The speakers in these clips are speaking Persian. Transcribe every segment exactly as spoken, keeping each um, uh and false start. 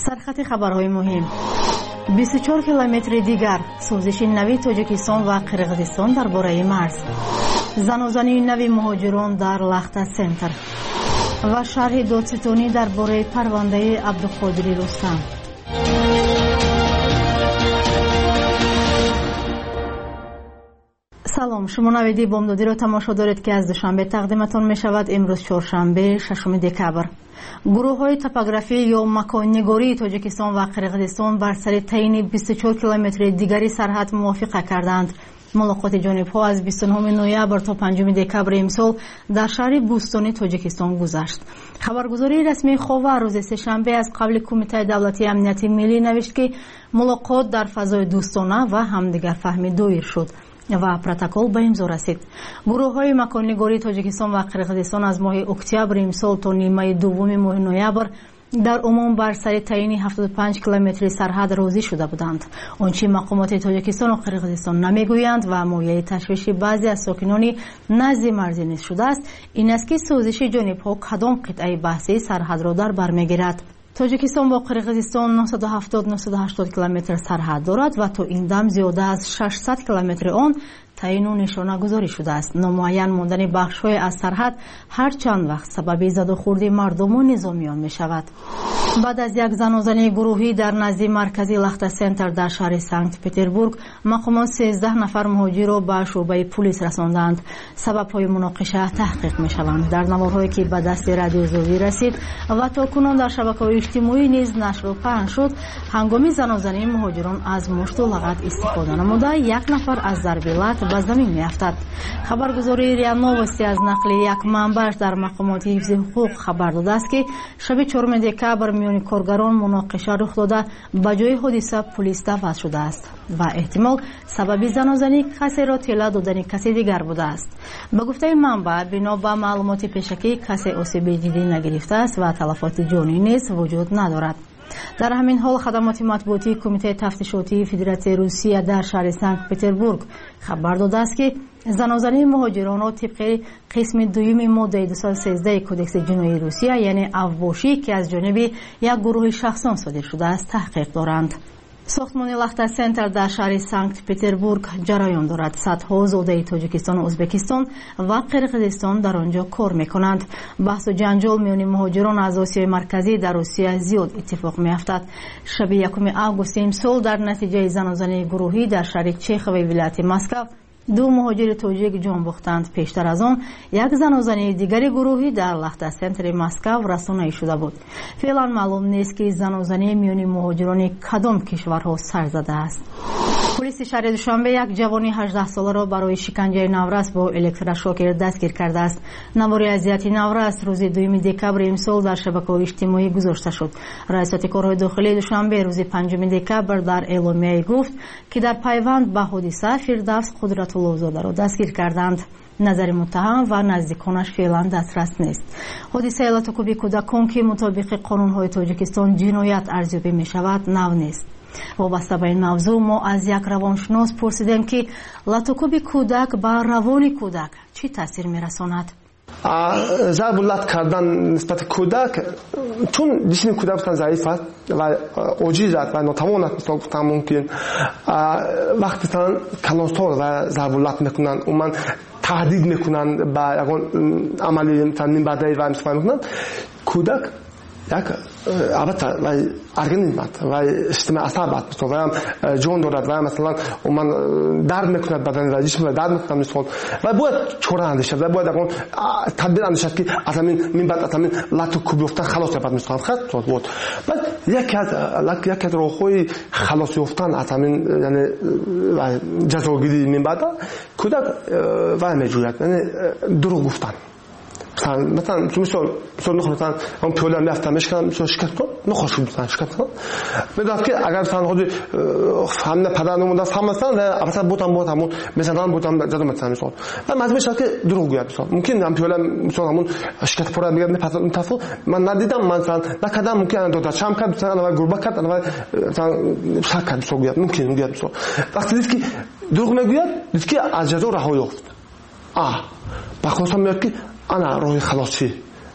سرخط خبرهای مهم. بیست و چهار کیلومتر دیگر سوزش نوی تاجیکستان و قرقیزستان درباره مرز. زنازنی نوی مهاجران در لخت سنتر و شرح دادستانی درباره پرونده عبدالقادر رستم. سلام، شما نویدی بامدادی را تماشا دارید که از دوشنبه تقدیمتان می شود. امروز چهارشنبه ششم دکبر. گروه های توپوگرافی یا مکان‌نگاری تاجیکستان و قرقیزستان بر سر تعیین بیست و چهار کیلومتر دیگری سرحد موافقه کردند. ملاقات جانب‌ها از بیست و نه نوامبر تا پنجم دکبر امسال در شهر بوستانی تاجیکستان گذشت. خبرگزاری رسمی خاور روز سه‌شنبه از قبل کمیته دولتی امنیت ملی نوشت که ملاقات در فضای دوستانه و همدیگر فهمی دایر شد و پروتکل به امضا رسید. گروه های مکان‌نگاری تاجیکستان و قرقیزستان از ماه اکتبر امسال تا نیمه دوم ماه نوامبر در عموم بر سر تعیین هفتاد و پنج کیلومتر سرحد راضی شده بودند. آنچه مقامات تاجیکستان و قرقیزستان نمیگویند و موجب تشویش بعضی از ساکنان نزد مرز نیز شده است، این است که سوزش جانب‌ها کدام قطعه بحثی سرحد را در بر میگیرد. تاجیکستان با قرقیزستان نهصد و هفتاد تا نهصد و هشتاد کیلومتر سرحد دارد و تا این دم زیاده از ششصد کیلومتر آن تعیین و نشانه گذاری شده است. نامعین ماندن بخش‌های از سرحد هر چند وقت سبب زد و خورد مردم و نظامیان می شود. بعد از یک زنازنی گروهی در نزد مرکزی لخت سنتر در شهر سنت پتربورگ، مقامات سیزده نفر مهاجر را به شعبه پلیس رساندند. سبب‌های مناقشه تحقیق می شوند. در نوارهایی که به دست رادیو زاویه رسید و تاکنون در شبکه‌های اجتماعی نیز نشر و پخش شد، هنگام زنازنی مهاجران از مشت و لغت استفاده نموده یک نفر از ضرب به زمین میافتد. خبرگزاری ریا نوستی از نقل یک منبع در مقامات حفظ حقوق خبر داده است که شب چهارم دکبر میان کارگران مناقشه رخ داده، به جای حادثه پلیس دعوت شده است و احتمال سبب زنازنی کسی را طلا دادن کسی دیگر بوده است. به گفته منبع، بنا به معلومات پیشکی کسی آسیب جدی نگرفته است و تلفات جانی نیز وجود ندارد. در همین حال خدمات مطبوعاتی کمیته تفتیشاتی فدراسیون روسیه در شهر سنت پتربورگ خبر داده است که زنازنی مهاجران را طبق قسم دوم ماده دویست و سیزده کدکس جنایی روسیه یعنی اوباشی که از جانب یک گروه شخصان صادر شده است تحقیق دارند. ساختمان لخت سنتر در شهر سنت پتربورگ جریان دارد. صدها زاده تاجیکستان و ازبکستان و قرقیزستان در آنجا کار میکنند. بحث و جنجال میان مهاجران از آسیای مرکزی در روسیه زیاد اتفاق میافتد. شب یکم آگوست امسال در نتیجه زنازنی گروهی در شهر چیخ و ولایت مسکو دو مهاجر تاجیک جان باختند. پیشتر از آن یک زنازنی دیگری گروهی در لخت سنتر مسکو رسانه‌ای شده بود. فعلا معلوم نیست که زنازنی میان مهاجران کدام کشورها سر زده است. پلیس شهر دوشنبه یک جوان هجده ساله را برای شکنجه نورست با الکتروشوکر دستگیر کرده است. نوار اذیت نورست روز دوم دکبر امسال در شبکه‌های اجتماعی گذاشته شد. رئیس کارهای داخلی دوشنبه روز پنجم دکبر در اعلامیه گفت که در پیوند به حادثه فردوس قدرت‌الله زاده را دستگیر کردند. نظر متهم و نزدیکانش فعلا دسترس نیست. حادثه لاتوکوبی کودکان که مطابق قانون‌های تاجیکستان جنایت ارزیابی می‌شود نو نیست. وابسته به این موضوع ما از یک روانشناس پرسیدیم که لاتوکوبی کودک به روان کودک چی تاثیر می‌رساند؟ ضرب لط کردن نسبت کودک، چون جسم کودک بسیار ضعیف است و عاجز است و ناتوان است، مثلا گفتم ممکن وقتی مثلا کلانسار و ضرب لط میکنن و من تهدید میکنن به یگان عملی مثلا نیم بدی و امثال میکنن، کودک یک البته و ارگانیسم است و سیستم عصب است و هم جان دارد و مثلا من درد میکند بدن و جسم درد میکند مثلا و باید چوره اندیشه و باید اون تدبیر اندیشه که اصلا من بعد اصلا لاتو کوب یافتن خلاص یابد مثلا خط بود. بعد یک از یک از راههای خلاص یافتن اصلا یعنی جزاگیری من بعد کودک و میجوید یعنی دروغ گفتن. مثلا مثلا مثلا مثلا اون پیوله میافتم میشکم مثلا شکست کن نخواست مثلا شکست کن میدونم که اگر مثلا خود همه پدرمون دست هم مثلا و مثلا بودم بودم مثلا بودم زدم مثلا مثلا و مزمش که دروغ گوید مثلا ممکن هم پیوله مثلا همون شکست پره میگم نه تفو من ندیدم مثلا نکردم ممکن دو تا چم کرد مثلا و گربه کرد و مثلا شک کرد مثلا گوید ممکن گوید مثلا وقتی دید که دروغ میگوید دید که از جزا رها یافت آه با خودم میگه انا روی خلاصی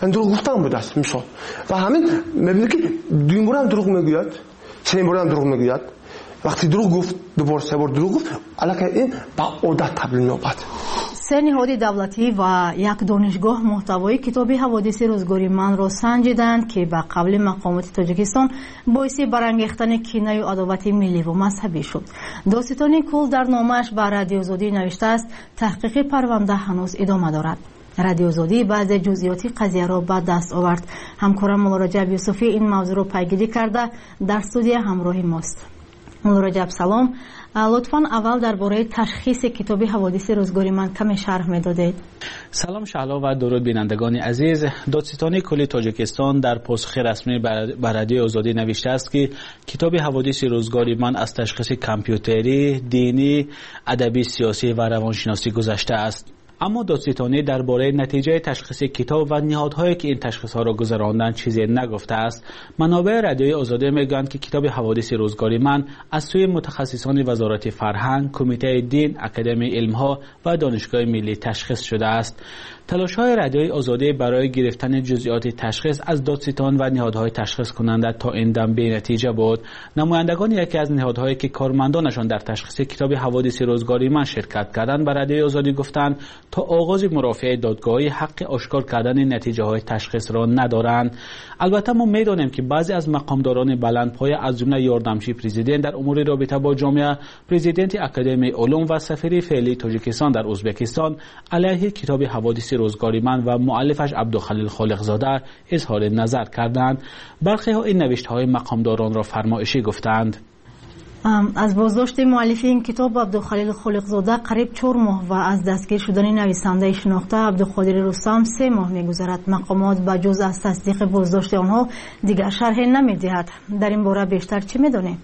دروغ گفتن بود است مثال و همین میبینید که دوم بار هم دروغ میگوید، سوم بار هم دروغ میگوید. وقتی دروغ گفت دوباره سه بار دروغ گفت، الکی این با عادت تبدیل می‌یابد. سه نهاد دولتی و یک دانشگاه محتوای کتاب حوادث روزگاری من را سنجیدند که به قبل مقامات تاجیکستان باعث برانگیختن کینه و عداوت ملی و مذهبی شد. داستانی کل در نامش به رادیو آزادی نوشته است تحقیق پرونده هنوز ادامه دارد. رادیو آزادی بعض جزئیات قضیه را به دست آورد. همکارم مولا رجب یوسفی این موضوع را پیگیری کرده در استودیو همراه ماست. مولا رجب سلام. لطفاً اول درباره تشخیص کتاب حوادث روزگاری من کمی شرح می‌دادید. سلام شهلا و درود بینندگان عزیز. دادستان کل تاجیکستان در پاسخ رسمی بر رادیو آزادی نوشته است که کتاب حوادث روزگاری من از تشخیص کامپیوتری، دینی، ادبی، سیاسی و روانشناسی گذشته است. اما دادستانی درباره نتیجه تشخیص کتاب و نهادهایی که این تشخیص ها را گذراندند چیزی نگفته است. منابع رادیوی آزادی میگویند که کتاب حوادث روزگاری من از سوی متخصصان وزارت فرهنگ، کمیته دین، اکادمی علم ها و دانشگاه ملی تشخیص شده است. تلاش های رادیوی آزادی برای گرفتن جزئیات تشخیص از دادستان و نهادهای تشخیص کننده تا این دم بی نتیجه بود. نمایندگان یکی از نهادهایی که کارمندانشان در تشخیص کتاب حوادث روزگاری من شرکت کردند به رادیوی آزادی گفتند تا آغاز مرافعه دادگاهی حق آشکار کردن نتیجه های تشخیص را ندارند. البته ما میدانیم که بعضی از مقامداران بلندپایه از جمله یاردمچی پرزیدنت در امور رابطه با جامعه، پرزیدنت اکادمی علوم و سفیر فعلی تاجیکستان در ازبکستان علیه کتاب حوادث روزگاری من و مؤلفش عبدالخلیل خالقزاده اظهار نظر کردند. برخی ها این نوشته های مقامداران را فرمایشی گفتند. از بازداشت مؤلف این کتاب عبدالخلیل خالقزاده قریب چهار ماه و از دستگیر شدن نویسنده شناخته عبدالقادر رستم سه ماه میگذرد. مقامات به جز از تصدیق بازداشت آنها دیگر شرح نمیدهد. در این باره بیشتر چه میدانید؟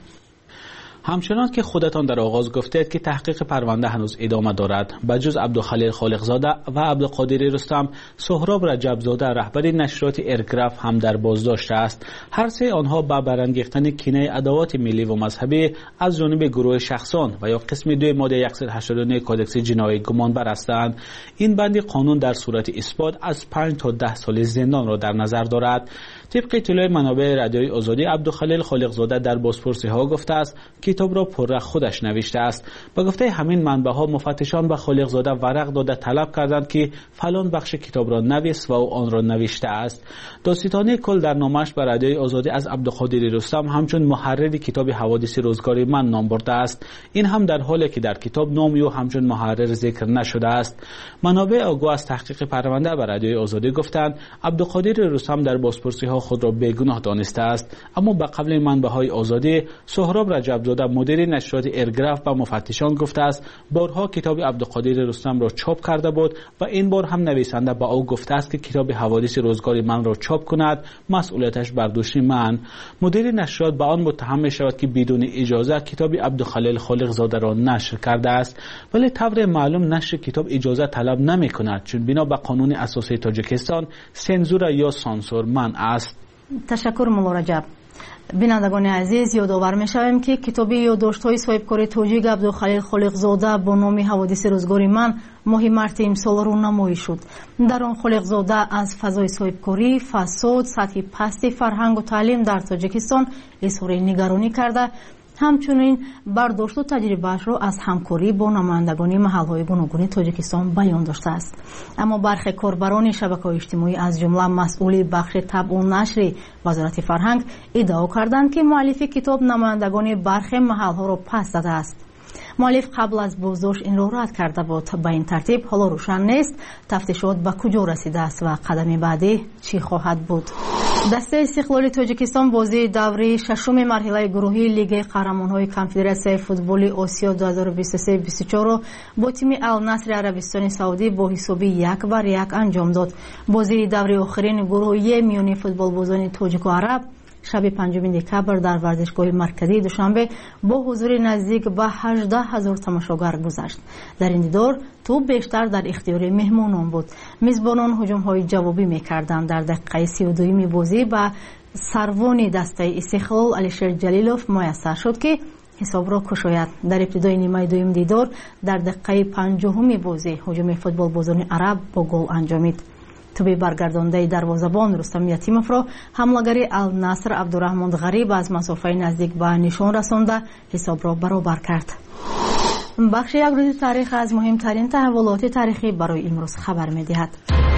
همچنان که خودتان در آغاز گفتید که تحقیق پرونده هنوز ادامه دارد. بجز عبدالخلیل خالقزاده و عبدالقادر رستم، سهراب رجبزاده رهبر نشریات ارگراف هم در بازداشت است. هر سه آنها با برانگیختن کینه عداوت ملی و مذهبی از جانب گروه شخصان و یا قسم دو ماده صد و هشتاد و نه کودکس جنایی گمانبر هستند. این بند قانون در صورت اثبات از پنج تا ده سال زندان را در نظر دارد. طبق اطلاع منابع رادیوی آزادی، عبدالخلیل خالقزاده در بازپرسی ها گفته است کتاب را پررق خودش نوشته است. با گفته همین منبع ها مفتشان به خالقزاده ورق داده طلب کردند که فلان بخش کتاب را نویس و او آن را نوشته است. داستانی کل در نامش به رادیوی آزادی از عبدالقادر رستم همچون محرر کتاب حوادث روزگاری من نام برده است. این هم در حالی که در کتاب نامی او همچون محرر ذکر نشده است. منابع آگاه از تحقیق پرونده به رادیوی آزادی گفتند عبدالقادر رستم در بازپرسی ها خود را بیگناه دانسته است. اما به قبل منبع های آزادی، سهراب رجبزاده مدیر نشریات ارگراف به مفتشان گفته است بارها کتاب عبدالقادر رستم را چاپ کرده بود و این بار هم نویسنده به او گفته است که کتاب حوادث روزگاری من را چاپ کند، مسئولیتش بر دوش من. مدیر نشریات به آن متهم می شود که بدون اجازه کتاب عبدالخلیل خالقزاده را نشر کرده است، ولی طور معلوم نشر کتاب اجازه طلب نمی کند، چون بنا به قانون اساسی تاجیکستان سنزور یا سانسور منع است. تشکر مولا رجب. بینندگان عزیز، یادآور می‌شویم که کتاب یادداشت‌های صاحبکار تاجیک عبدالخلیل خالقزاده با نام حوادث روزگاری من ماه مارس امسال رونمایی شد. در آن خالقزاده از فضای صاحبکاری، فساد، سطح پست فرهنگ و تعلیم در تاجیکستان اظهار نگرانی کرده، همچنین برداشت و تجربه‌اش را از همکاری با نمایندگان محل‌های گوناگون تاجیکستان بیان داشته است. اما برخی کاربران شبکه‌های اجتماعی از جمله مسئول بخش طبع و نشر وزارت فرهنگ ادعا کردند که مؤلف کتاب نمایندگان برخی محل‌ها را پس داده است. مؤلف قبل از بازداشت این را رد کرده بود. به این ترتیب حالا روشن نیست تفتیشات به کجا رسیده است و قدم بعدی چی خواهد بود. دسته استقلال تاجیکستان بازی دوره ششم مرحله گروهی لیگ قهرمان‌های کنفدراسیای فوتبال آسیا دو هزار و بیست و سه بیست و چهار را با تیم النصر عربستان سعودی با حساب یک بر یک انجام داد. بازی دوره آخرین گروهی میان فوتبال بازان تاجیک و عرب شب پنجم دکبر در ورزشگاه مرکزی دوشنبه با حضور نزدیک به هجده هزار تماشاگر گذشت. در این دیدار توپ بیشتر در اختیار مهمانان بود. میزبانان هجوم‌های جوابی می‌کردند. در دقیقه سی و دو بازی به سروان دسته استقلال علیشیر جلیلوف میسر شد که حساب را کشاید. در ابتدای نیمه دوم دیدار در دقیقه پنجم بازی هجوم فوتبال بازان عرب با گل انجامید. توبی برگردانده دروازه‌بان رستم یتیموف را حمله‌گری النصر عبدالرحمن غریب از مسافه نزدیک به نشان رسانده حساب را برابر کرد. بخش یک روز تاریخ از مهمترین تحولات تاریخی برای امروز خبر می‌دهد.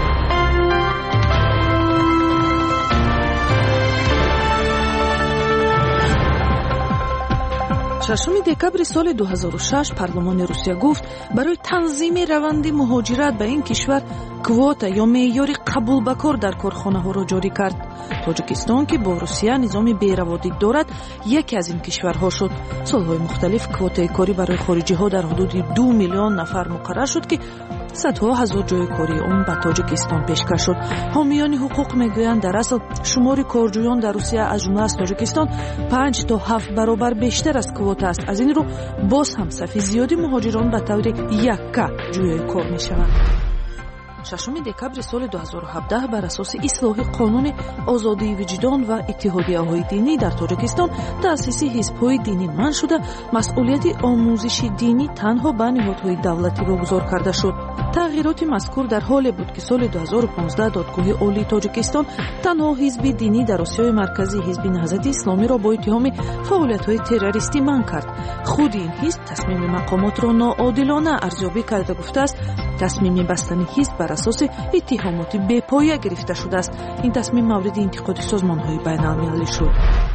ششم دکبر سال دو هزار و شش پارلمان روسیه گفت برای تنظیم روند مهاجرت به این کشور کواتا یا معیار قبول به کار در کارخانه‌ها را جاری کرد. تاجیکستان که با روسیه نظام بی‌روادید دارد یکی از این کشورها شد. سالهای مختلف کوتای کاری برای خارجی‌ها در حدود دو میلیون نفر مقرر شد که صدها هزار جای کاری اون به تاجیکستان پیشکش شد. حامیان حقوق میگویند در اصل شمار کارجویان در روسیه از جمله از تاجیکستان پنج تا هفت برابر بیشتر از کوتا است. از این رو باز هم صف زیادی مهاجران به طور یکه جوی کار میشوند. ششم دکبر سال دو هزار و هفده بر اساس اصلاح قانون آزادی وجدان و اتحادیه‌های دینی در تاجیکستان تأسیس حزب‌های دینی منع شده، مسئولیت آموزش دینی تنها به نهادهای دولتی واگذار کرده شد. تغییرات مذکور در حالی بود که سال دو هزار و پانزده دادگاه عالی تاجیکستان تنها حزب دینی در آسیای مرکزی حزب نهضت اسلامی را با اتهام فعالیت‌های تروریستی منع کرد. خود این حزب تصمیم مقامات را ناعادلانه ارزیابی کرده گفته است تصمیم بستن حزب بر اساس اتهامات بی‌پایه گرفته شده است. این تصمیم مورد انتقاد سازمان‌های بین‌المللی شد.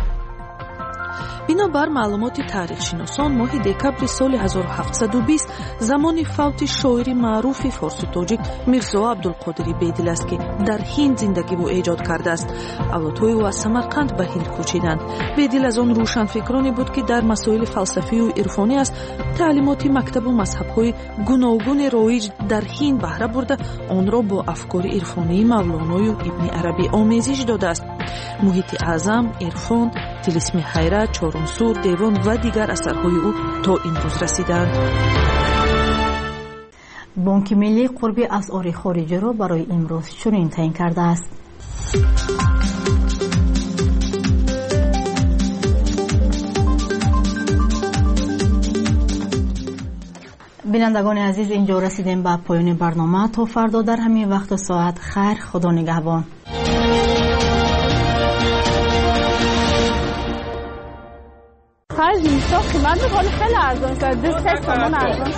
بنابر معلومات تاریخ شناسان ماه دکبر سال هزار و هفتصد و بیست زمان فوت شاعر معروف فارسی تاجیک میرزا عبدالقادری بیدل است که در هند زندگی او ایجاد کرده است. اولادهای او از سمرقند به هند کوچیدند. بیدل از آن روشنفکرانی بود که در مسائل فلسفی و عرفانی است تعلیمات مکتب و مذهب‌های گوناگون رایج در هند بهره برده آن را با افکار عرفانی مولانا و ابن عربی آمیزش داده است. محیط اعظم، عرفان، طلسم حیرت، چهارمسور، دیوان و دیگر اثرهای او تا امروز رسیدند. بانک ملی قرب اسعار خارجی را برای امروز چنین تعیین کرده است. بینندگان عزیز، اینجا رسیدیم به پایان برنامه. تا فردا در همین وقت و ساعت خیر، خدا نگهبان. خرج نیستا قیمت بخواهی خیلی ارزان کرده سه تومان ارزان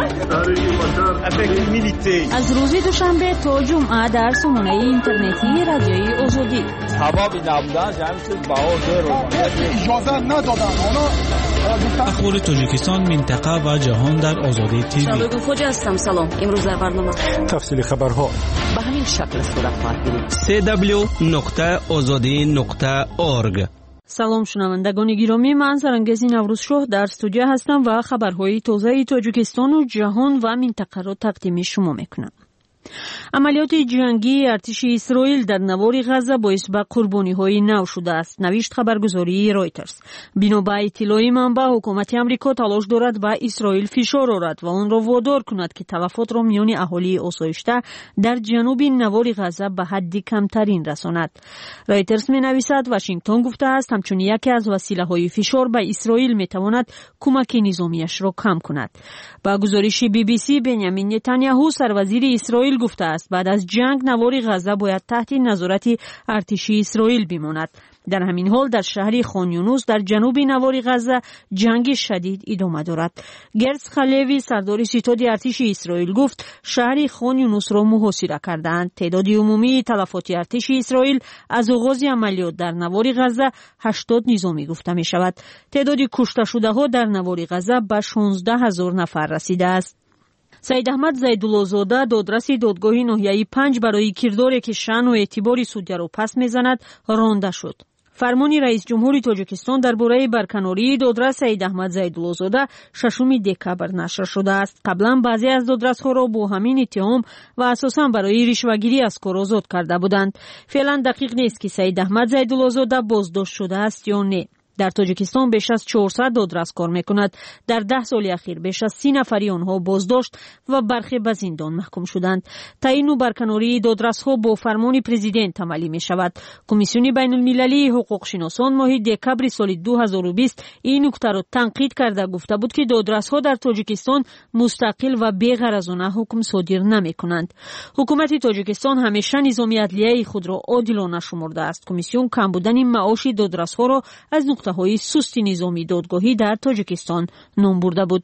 از روز دوشنبه تا جمعه در سامانه اینترنتی رادیوی آزادی هوا بی نبودن جمعی چیز باور رو اجازه ندادن. اخبار تاجیکستان، منطقه و جهان در آزادی تیوی. شبگو خوج هستم. سلام. امروز در برنامه تفصیل خبرها به همین شکل صورت خواهد گرفت. سی دبلیو نقطه آزادی نقطه اورگ. سلام شنوندگان گرامی، من سرانگزی نوروز شاه در استودیو هستم و خبرهای تازه تاجیکستان و جهان و منطقه را تقدیم شما میکنم. عملیات جنگی ارتش اسرائیل در نوار غزه باعث به قربانی‌های نو شده است، نوشت خبرگزاری رایترز. بنا به اطلاع منبع، حکومت امریکا تلاش دارد به اسرائیل فشار آورد و آن را وادار کند که تلفات را میان اهالی آسایشته در جنوب نوار غزه به حد کمترین رساند. رایترز می‌نویسد واشنگتن گفته است همچون یکی از وسیله‌های فشار به اسرائیل می‌تواند کمک نظامیش را کم کند. با گزارش بی بی سی، بنیامین نتانیاهو سروزیر اسرائیل گفته است بعد از جنگ نوار غزه باید تحت نظارت ارتشی اسرائیل بماند. در همین حال در شهر خان یونس در جنوب نوار غزه جنگ شدید ادامه دارد. گرز خلیوی سردار ستاد ارتش اسرائیل گفت شهر خان یونس را محاصره کردند. تعداد عمومی تلفات ارتش اسرائیل از آغاز عملیات در نوار غزه هشتاد نظامی گفته می شود. تعداد کشته شده ها در نوار غزه به شانزده هزار نفر رسیده است. سید احمد زیدالله‌زاده دادرس دادگاه ناحیه پنج برای کرداری که شأن و اعتبار سودیا را پس میزند رانده شد. فرمان رئیس جمهور تاجیکستان درباره برکناری دادرس سید احمد زیدالله‌زاده ششم دکبر نشر شده است. قبلا بعضی از دادرس‌ها را با همین اتهام و اساساً برای رشوه‌گیری از کار آزاد کرده بودند. فعلا دقیق نیست که سید احمد زیدالله‌زاده بازداشت شده است یا نه. در تاجیکستان بیش از چهارصد دادرس کار میکند. در ده سال اخیر بیش از سی نفری آنها بازداشت و برخی به زندان محکوم شدند. تعیین و برکناری دادرس‌ها با فرمان پرزیدنت عملی می شود. کمیسیون بین المللی حقوق شناسان ماه دکبر سال دو هزار و بیست این نکته را تنقید کرده گفته بود که دادرس‌ها در تاجیکستان مستقل و بی‌غرضانه حکم صادر نمی‌کنند. حکومت تاجیکستان همیشه نظام عدلیه خود را عادلانه شمرده است. کمیسیون کم بودن معاش دادرس‌ها را از نقطه‌های سست نظامی دادگاهی در تاجیکستان نام برده بود.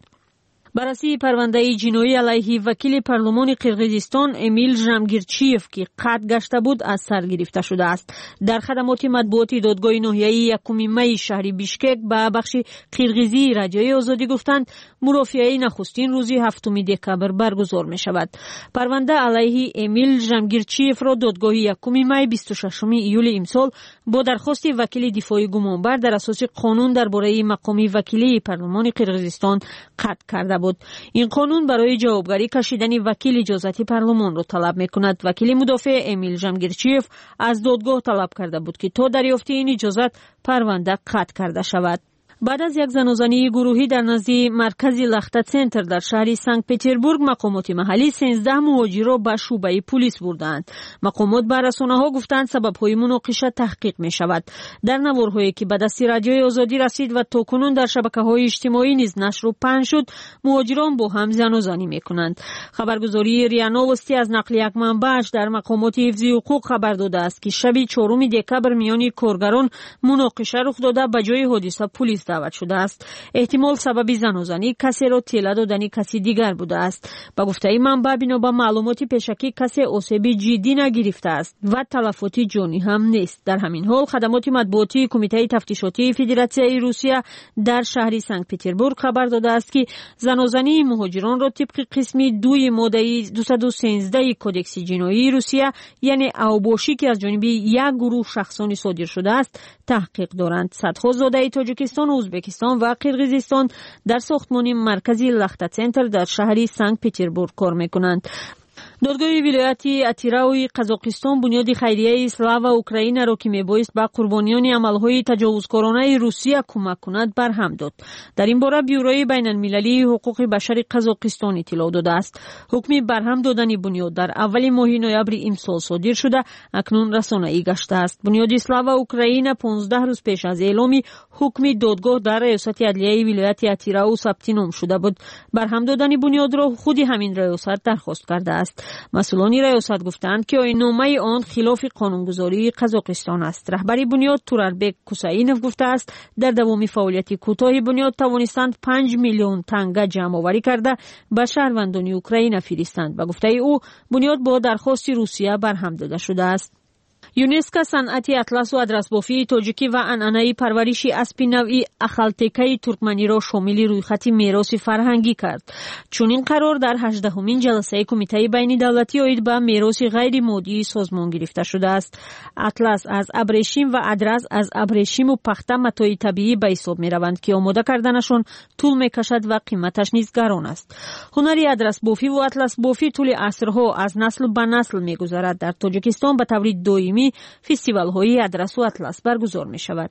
بررسی پرونده جنایی علیه وکیل پارلمان قرقیزستان امیل ژامگیرچیف که قتل گشته بود از سر گرفته شده است. در خدمات مطبوعاتی دادگاه ناحیه‌ای یکم می شهر بیشکک به بخش قرقیزی رادیوی آزادی گفتند مرافعه نخستین روزی هفتم دکبر برگزار می شود. پرونده علیه امیل ژامگیرچیف را دادگاه یکم می بیست و ششم ایول امسال با درخواست وکیل دفاعی گمانبر در اساس قانون درباره مقام وکیلی پارلمان قرقیزستان قطع کرده بود. این قانون برای جوابگری کشیدن وکیل اجازتی پارلمان را طلب می‌کند. وکیل مدافع امیل ژامگیرچیف از دادگاه طلب کرده بود که تا دریافت این اجازت پرونده قطع کرده شود. بعد از یک زنازانی گروهی در نزد مرکز لخته سنتر در شهر سنت پترزبورگ مقامات محلی سیزده مهاجر را به شعبه پلیس بردند. مقامات به رسانه‌ها گفتند سبب‌های مناقشه تحقیق می‌شود. در نوارهایی که به دست رادیوی آزادی رسید و تاکنون در شبکه‌های اجتماعی نیز نشر و پخش شد، مهاجران با هم زنازانی می‌کنند. خبرگزاری ریا نوستی از نقل یک منبعش در مقامات حفظی حقوق خبر داده است که شب چهارم دکبر میان کارگران مناقشه رخ داده به جای حادثه پلیس دعوت شده است. احتمال سبب زنازانی کسی را تیله دادن کسی دیگر بوده است. با گفته منبع بنا به معلومات پیشکی کسی آسیب جدی نگرفته است و تلفات جانی هم نیست. در همین حال خدمات مطبوعاتی کمیته تفتیشاتی فدراسیون روسیه در شهر سنت پترزبورگ خبر داده است که زنازانی مهاجران را طبق قسم دوی ماده دویست و سیزده کدکس جنایی روسیه یعنی اوباشی که از جانب یک گروه شخصانی صادر شده است تحقیق دارند. صدها زاده تاجیکستان، ازبکستان و قرقیزستان در ساختمان مرکزی لخته سنتر در شهر سنت پترزبورگ کار میکنند. دادگاه ولایتی اتیراوی قزاقستان بنیاد خیریه اسلاو اوکراین را که میبایست به قربانیان عملهای تجاوزکارانه روسیه کمک کند برهم داد. در این باره بیوروی بین المللی حقوق بشر قزاقستان اطلاع داده است. حکم برهم دادن بنیاد در اول ماه نوامبر امسال صادر شده اکنون رسانه‌ای گشته است. بنیاد اسلاو اوکراین پانزده روز پیش از اعلام حکم دادگاه در ریاست عدلیه ولایت اتیراو ثبت نام شده بود. برهم دادن بنیاد را خود همین ریاست درخواست کرده است. مسئولان ریاست گفتند که آیین‌نامه آن خلاف قانونگذاری قزاقستان است. رهبر بنیاد توراربک کوساینوف گفته است در دوام فعالیت کوتاه بنیاد توانستند پنج میلیون تنگه جمع آوری کرده به شهروندان اوکراین فرستند. به گفته او بنیاد با درخواست روسیه برهم داده شده است. یونسکو صنعت اطلس و ادرس‌بافی تاجیکی و عنعنه پرورش اسب نوعی اخالتکه ترکمنی را شامل رویخط میراث فرهنگی کرد. چون این قرار در هجدهمین جلسه کمیته بین دولتی عاید به میراث غیر مادی سازمان گرفته شده است. اطلس از ابریشم و ادرس از ابریشم و پخته متاع طبیعی به حساب می روند که آماده کردنشان طول می کشد و قیمتش نیز گران است. هنر ادرس‌بافی و اطلس بافی طول عصرها از نسل به نسل می گذرد. در تاجیکستان به طور دائمی فستیوال های ادرس و اطلس برگزار می شود.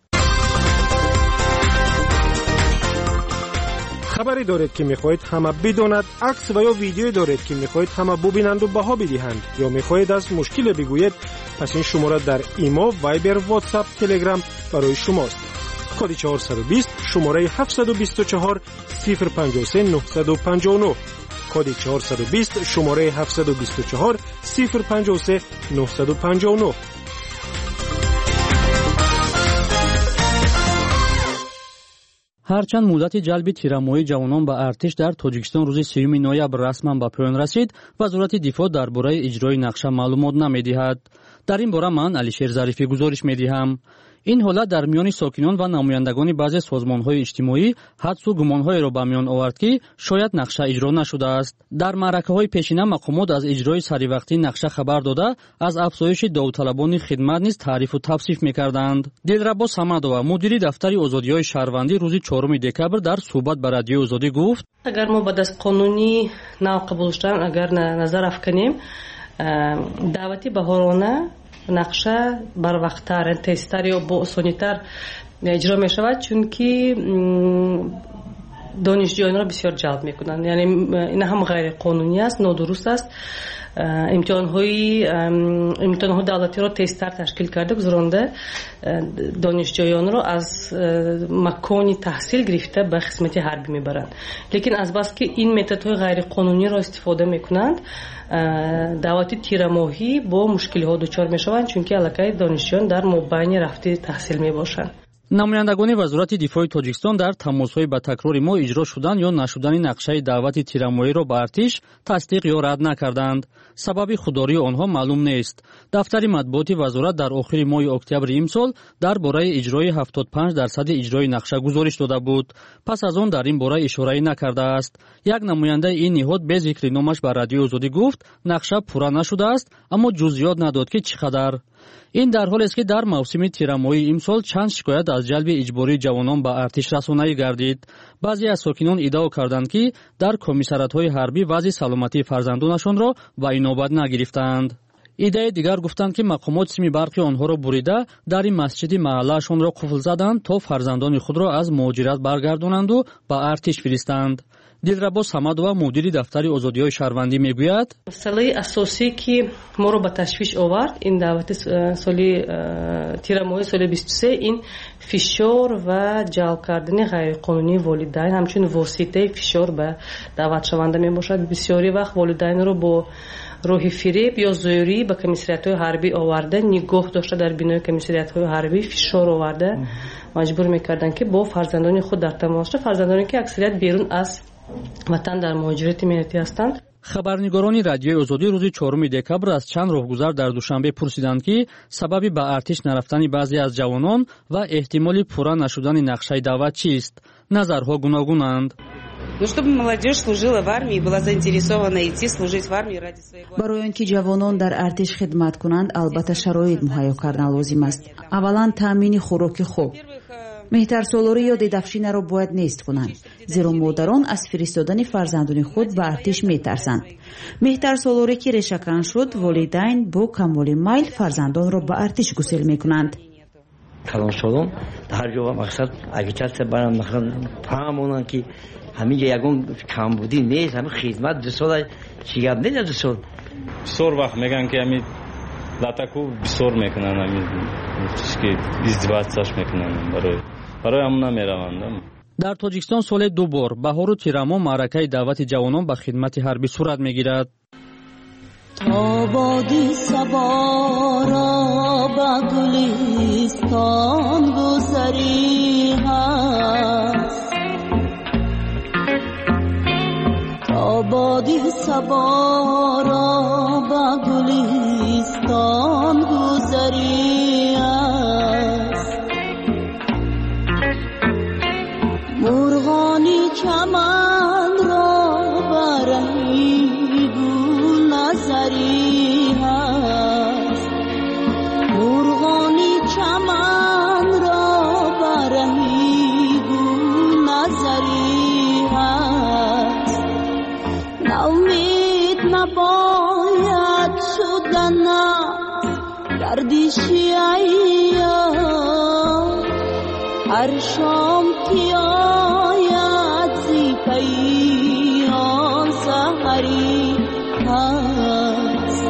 خبری دارید که میخواهید همه بداند، عکس و یا ویدیو دارید که میخواهید همه ببینند و بها بدهند یا میخواهید از مشکل بگویید، پس این شماره در ایما، وایبر، واتساپ، تلگرام برای شماست. کد چهارصد و بیست شماره هفتصد و بیست و چهار صفر پنجاه و سه نهصد و پنجاه و نه. کد چهارصد و بیست شماره هفتصد و بیست و چهار صفر پنجاه و سه نهصد و پنجاه و نه. هرچند مدت جلب تیرمایی جوانان به ارتش در تاجیکستان روز سیوم نوامبر رسما به پایان رسید، وزارت دفاع درباره اجرای نقشه معلومات نمی‌دهد. در این باره من علیشیر ظریفی گزارش می‌دهم. این حالت در میان ساکنان و نمایندگان بعضی سازمان‌های اجتماعی حدس و گمان‌های را به میان آورد که شاید نقشه اجرا نشده است. در معرکه‌های پیشینه مقامات از اجرای سریوقتی نقشه خبر داده، از افزایش داوطلبان خدمت نیز تعریف و توصیف می‌کردند. دلربا صمدова مدیر دفتر آزادی‌های شهروندی روز چهارم دکبر در صحبت با رادیو آزادی گفت: اگر ما بعد از قانونی نو قبول شدن اگر نظر افکنیم دعوتی بهارانه نقشه بر وقتتر تستر یا با آسانی‌تر اجرا می شود، چون که دانشجویان را بسیار جلب میکنند. یعنی این هم غیر قانونی است، نادرست است. امتحان‌های امتحان‌های دولتی را تستر تشکیل کرده گذرانده دانشجویان را از مکان تحصیل گرفته به خدمت حربی میبرند. لیکن از بس که این متدهای غیر قانونی را استفاده میکنند، دعوت تیرماهی با مشکل‌ها دچار میشوند، چون که الکی دانشجویان در مابین رفته تحصیل میباشند. намояндагони вазорати дифои тоҷикистон дар тамосҳои ба такрори мо иҷро шудан ё нашудани нақшаи даъвати тирамоҳиро ба артиш тасдиқ ё рад накарданд. сабаби худдории онҳо маълум нест. дафтари матбуоти вазорат дар охири моҳи октябри имсол дар бораи иҷрои ҳафтод панҷ дарсади иҷрои нақша гузориш дода буд. пас аз он дар ин бора ишораӣ накардааст. як намояндаи ин ниҳод бе зикри номаш ба радиои озодӣ гуфт нақша пурра нашудааст, аммо ҷузъиёт надод ки чӣ қадар. ин дар ҳолест ки дар мавсими тирамоҳии имсол чанд шикоят аз ҷалби иҷбории ҷавонон ба артиш расонавӣ гардид. баъзе аз сокинон иддао карданд ки дар комиссариатҳои ҳарбӣ вазъи саломатии фарзандонашонро ба инобат нагирифтаанд. иддаи дигар гуфтанд ки мақомоти сими барқи онҳоро бурида дари масҷиди маҳаллаашонро қуфл заданд, то фарзандони худро аз муҳоҷират баргардонанду ба артиш фиристанд. دلربا حمدова مدیر دفتر آزادی‌های شهروندی میگوید مسئله اساسی که ما رو به تشویش آورد این دعوت سالی تیر ماه سال بیست و سه این فشار و جلب کردن غیر قانونی والدین همچنین واسطه فشار به دعوت شونده می باشد. بسیاری وقت والدین رو با راه فریب یا زوری به کمیسریت‌های حربی آورده، نگاه داشته در بینای کمیسریت‌های حربی فشار آورده، مجبور می‌کردن که با فرزندان خود در تماس شد، فرزندانی که اکثریت بیرون از وطن در مهاجرت ملیتی هستند. خبرنگارانی رادیوی آزادی روز چهارم دکبر از چند راهگذر در دوشنبه پرسیدند که سببی به ارتش نرفتن بعضی از جوانان و احتمال پورا نشدن نقشه دعوت چیست؟ نظرها گوناگونند. Ну, чтобы молодежь служила в армии, была заинтересована идти служить в армии ради своего. برای اینکه جوانان در ارتش خدمت کنند البته شرایط مهیا کردن لازم است. اولا تامین خوراک خوب. مهترسالاری یا دیدفشینه را باید نیست کنند، زیرا مادران از فرستادن فرزندان خود به ارتش میترسند. مهترسالاری که ریشه‌کن شد، والدین با کمال میل فرزندان را به ارتش گسیل میکنند. کلان شدن در جا مقصد اگه چه برام مقصد فهمونن که همین یگون کمبودی نیست، همین خدمت دو سال چیگاب نیست دو سال. بسیار وقت میگن که همین لاتاکو بسیار میکنن، همین چیزی ازدواج ساش میکنن برای برای همون نمیروند. در تاجیکستان سال دو بار بهار و تیرما معرکه دعوت جوانان به خدمت حربی صورت میگیرد. آبادی سوارا با گلستان گذری هست، آبادی سوارا با گلستان گذری هست، مرغانی چمن را برهی گل نظری هست، مرغانی چمن را برهی گل نظری هست، نومید نباید شدن گردشی ایام، هر شام که آید زی پیام سحری هست.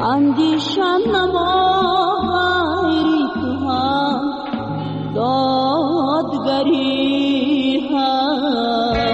اندیشم نمایی تو هم دادگری هست.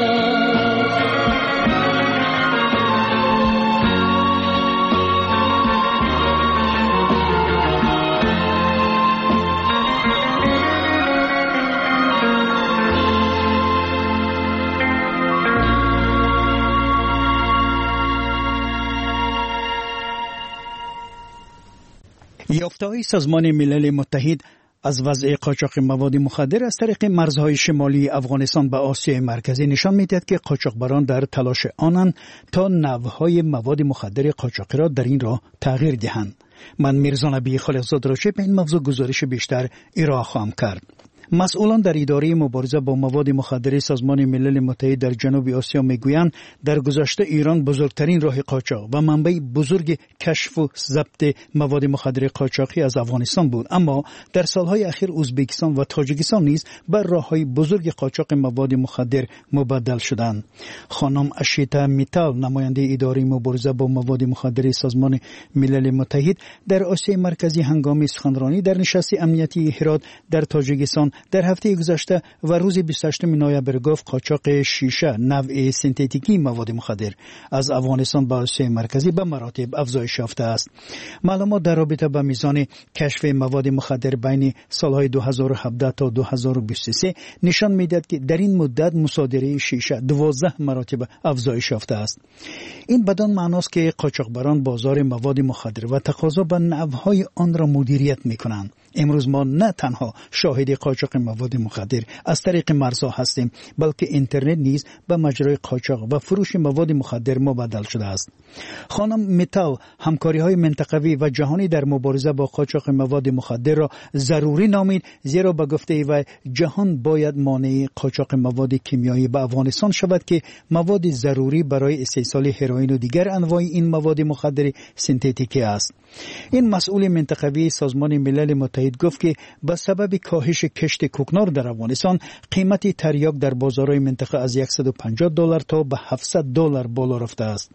یافته‌های سازمان ملل متحد از وضع قاچاق مواد مخدر از طریق مرزهای شمالی افغانستان به آسیای مرکزی نشان می‌دهد که قاچاقبران در تلاش آنند تا نوع‌های مواد مخدر قاچاقی را در این راه تغییر دهند. من میرزا نبی خالقزاده را به این موضوع گزارش بیشتر ارائه خواهم کرد. مسئولان در اداره مبارزه با مواد مخدر سازمان ملل متحد در جنوب آسیا میگویند در گذشته ایران بزرگترین راه قاچاق و منبع بزرگ کشف و ضبط مواد مخدر قاچاقی از افغانستان بود، اما در سالهای اخیر ازبکستان و تاجیکستان نیز بر راههای بزرگ قاچاق مواد مخدر مبدل شدند. خانم اشیتا میتال، نماینده اداره مبارزه با مواد مخدر سازمان ملل متحد در آسیای مرکزی، هنگام سخنرانی در نشست امنیتی هرات در تاجیکستان در هفته گذشته و روز بیست و هشتم نوامبر گفت قاچاق شیشه، نوع سنتتیکی مواد مخدر از افغانستان به آسیای مرکزی به مراتب افزایش یافته است. معلومات در رابطه با میزان کشف مواد مخدر بین سالهای دو هزار و هفده تا دو هزار و بیست و سه نشان میدهد که در این مدت مصادره شیشه دوازده مراتب افزایش یافته است. این بدان معناست که قاچاقبران بازار مواد مخدر و تقاضا به نوع‌های آن را مدیریت می‌کنند. امروز ما نه تنها شاهد قاچاق مواد مخدر از طریق مرزها هستیم، بلکه اینترنت نیز به مجرای قاچاق و فروش مواد مخدر مبدل شده است. خانم میتال همکاری‌های منطقوی و جهانی در مبارزه با قاچاق مواد مخدر را ضروری نامید، زیرا به گفته و جهان باید مانع قاچاق مواد کیمیایی به افغانستان شود که مواد ضروری برای استحصال هروئین و دیگر انواع این مواد مخدر سنتتیکی است. این مسئول منطقوی سازمان ملل متحد گفت که به سبب کاهش کشت کوکنار در افغانستان قیمت تریاک در بازارهای منطقه از صد و پنجاه دلار تا به هفتصد دلار بالا رفته است.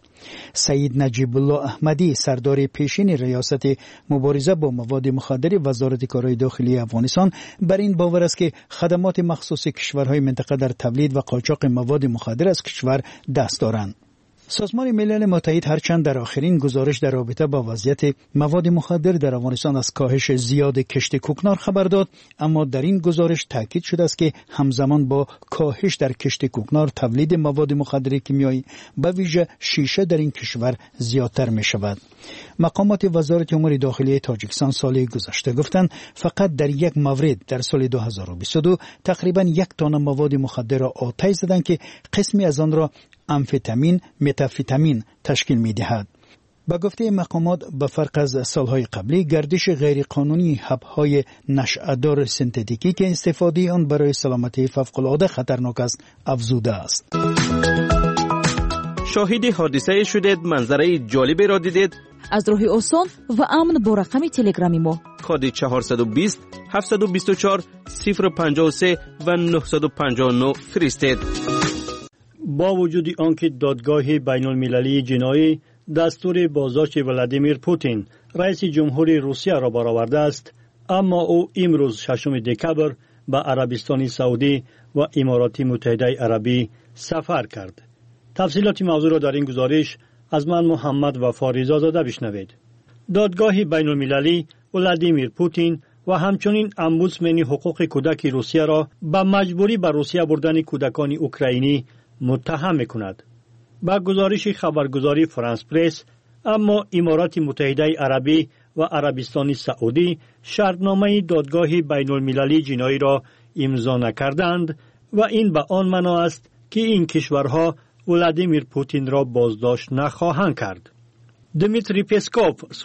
سید نجیب الله احمدی، سردار پیشین ریاست مبارزه با مواد مخدر وزارت کارهای داخلی افغانستان، بر این باور است که خدمات مخصوص کشورهای منطقه در تولید و قاچاق مواد مخدر از کشور دست دارند. سازمان ملل متحد هرچند در آخرین گزارش در رابطه با وضعیت مواد مخدر در افغانستان از کاهش زیاد کشت کوکنار خبر داد، اما در این گزارش تاکید شده است که همزمان با کاهش در کشت کوکنار تولید مواد مخدر کیمیایی به ویژه شیشه در این کشور زیادتر می شود. مقامات وزارت امور داخلی تاجیکستان سال گذشته گفتند فقط در یک مورد در سال دو هزار و بیست و دو تقریبا یک تن مواد مخدر را آتش زدند که قسمی از آن را امفتامین، متافیتامین تشکیل می دهد. با گفته مقامات به فرق از سالهای قبلی گردش غیرقانونی حب‌های نشأه‌دار سنتتیکی که استفاده آن برای سلامتی فوق‌العاده خطرناک است افزوده است. شاهد حادثه شدید، منظره جالبی را دیدید؟ از راه آسان و امن با رقم تلگرامی ما کد چهارصد و بیست هفتصد و بیست و چهار صفر پنجاه و سه و نهصد و پنجاه و نه فرستید. با وجود آنکه دادگاه بین المللی جنایی دستور بازداشت ولادیمیر پوتین رئیس جمهوری روسیه را برآورده است، اما او امروز ششم دکبر به عربستان سعودی و امارات متحده عربی سفر کرد. تفصیلات موضوع را در این گزارش از من محمد وفا رضازاده بشنوید. دادگاه بین المللی ولادیمیر پوتین و همچنین امبودسمن حقوق کودک روسیه را به مجبوری به روسیه بردن کودکان اوکراینی متهم می‌کند. با گزارش خبرگزاری فرانس پرس، اما امارات متحده عربی و عربستان سعودی شرطنامه دادگاه بین المللی جنایی را امضا نکردند و این به آن معنا است که این کشورها ولادیمیر پوتین را بازداشت نخواهند کرد. دمیتری پسکوف،